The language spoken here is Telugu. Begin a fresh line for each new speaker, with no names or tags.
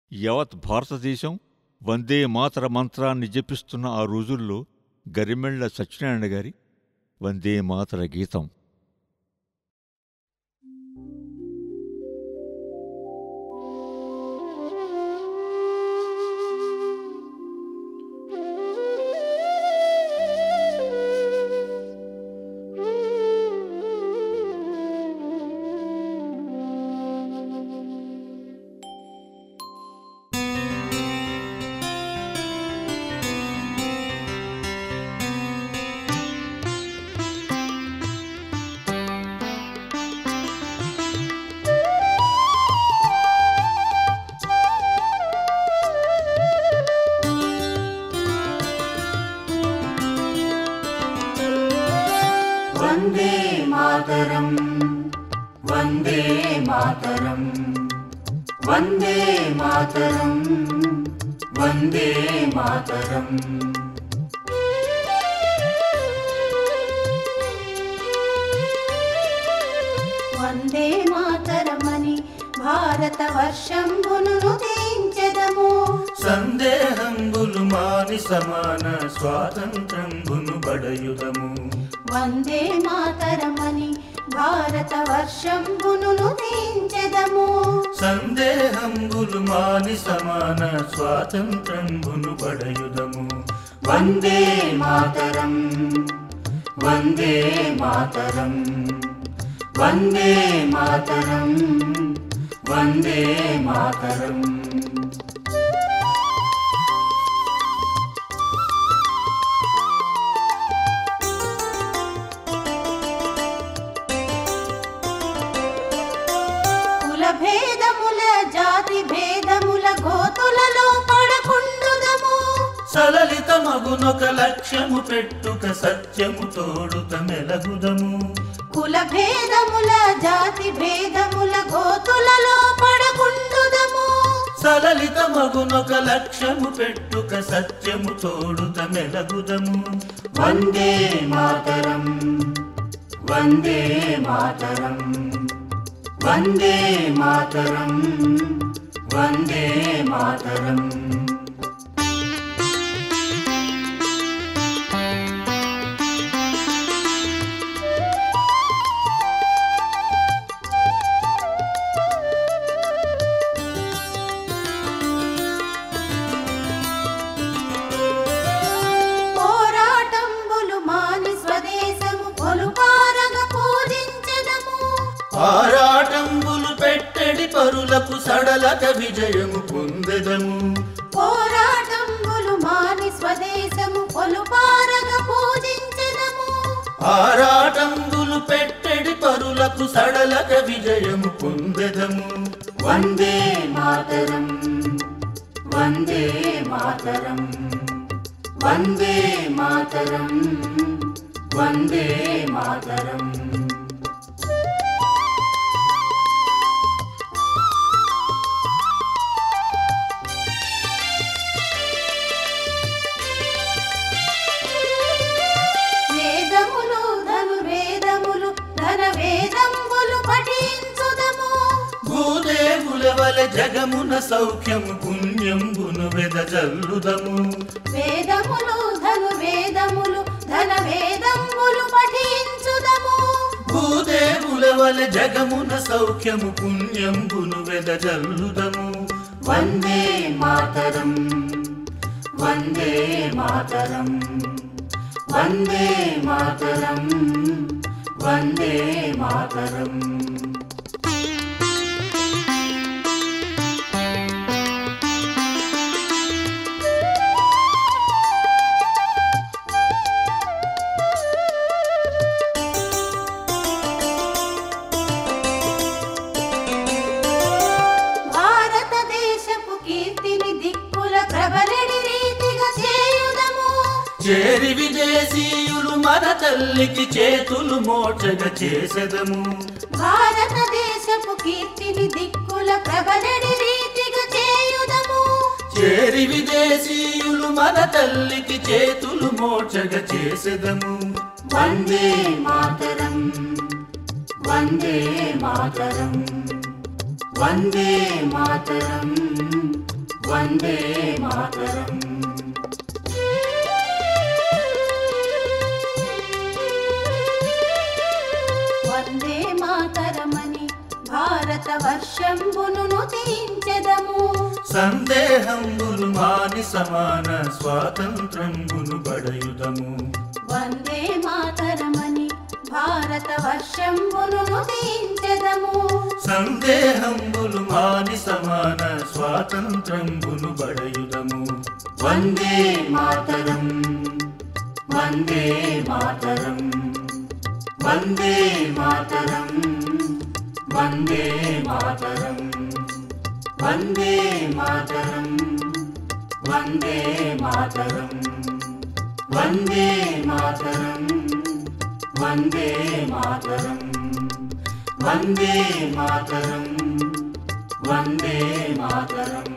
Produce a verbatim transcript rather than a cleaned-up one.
యావత్ భారతదేశం వందే మాతర మంత్రాన్ని జపిస్తున్న ఆ రోజుల్లో గరిమెళ్ల సత్యనారాయణ గారి వందే మాతర గీతం.
వందే మాతరం వందే మాతరం వందే మాతరం వందే మాతరం. వందే మాతరమని భారత వర్షంబును నుదించెదము.
సందేహంబులు మాని సమాన స్వాతంత్రంబును బడయుదము.
వందే మాతరమని భారత వర్షంబును నుదించెదము.
సందేహంబులు మాని సమాన స్వాతంత్రంబును బడయుదము.
వందే మాతరం వందే మాతరం వందే మాతరం వందే మాతరం. భేదముల జాతి భేదముల గోతులలో పడకుండుదము.
సలలిత మగునొక లక్ష్యము పెట్టుక సత్యము తోడుత మెలగుదము.
కుల భేదముల జాతి భేదముల గోతులలో పడకుండుదము.
సలలిత మగునొక లక్ష్యము పెట్టుక సత్యము తోడుత మెలగుదము.
వందే మాతరం వందే మాతరం వందే మాతరం వందే మాతరం. పోరాటంబులు మాని స్వదేశము కొలుపారగ పూజించెదము.
ఆరాటంబులు పెట్టెడి పరులకు సడలక విజయము పొందెదము.
పోరాటంబులు మాని స్వదేశము కొలుపారగ పూజించెదము.
ఆరాటంబులు పెట్టెడి పరులకు సడలక విజయము పొందెదము.
వందే మాతరం వందే మాతరం వందే మాతరం వందే మాతరం. వేదములు ధనుర్వేదములు ధన వేదంబులు పఠించుదము.
భూదేవుల వలె జగమున సౌఖ్యము పుణ్యంబును వెదజల్లుదము.
వేదములు ధనుర్వేదములు ధన వేదంబులు పఠించుదము.
భూదేవుల వలె జగమున సౌఖ్యము పుణ్యంబును వెదజల్లుదము.
వందే మాతరం వందే మాతరం వందే మాతరం వందే మాతరం. భారతదేశపు కీర్తిని దిక్కుల ప్రబలెడి రీతిగా చేయుదము.
చేరి విదేశీయులు మన తల్లికి చేతులు మోచగ చేసెదము.
భారతదేశపు కీర్తిని దిక్కుల ప్రబలెడి రీతిగా చేయుదము.
చేరి విదేశీయులు మన తల్లికి చేతులు మోచగ చేసెదము.
వందే మాతరం వందే మాతరం వందే మాతరం వందే మాతరం. వందే మాతరమని భారత వర్షంబును నుతించెదము.
సందేహంబులు మాని సమాన స్వాతంత్రంబును బడయుదము.
వందే మాతరమని భారత వర్షంబును నుతించెదము.
సందేహంబులు మాని సమాన స్వాతంత్రంబును బడయుదము. వందే మాతరం, వందే మాతరం, వందే మాతరం, వందే మాతరం, వందే మాతరం, వందే మాతరం, వందే మాతరం, వందే మాతరం, వందే మాతరం, వందే మాతరం.